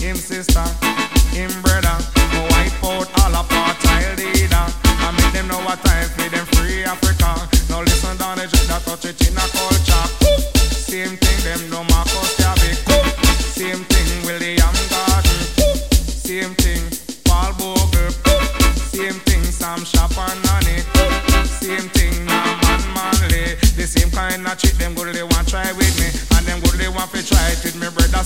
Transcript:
him sister, him brother, go wipe out all apartheid leader. I make them know what time for them free Africa. Now listen down the jet that touch it in a culture. Same thing them no Marcus Garvey. Same thing William Garden. Same thing Paul Bogle. Same thing Sam Shapanani. Same thing Norman Manley. The same kind of chick them good they want try with me, and them good they want to try it with me brother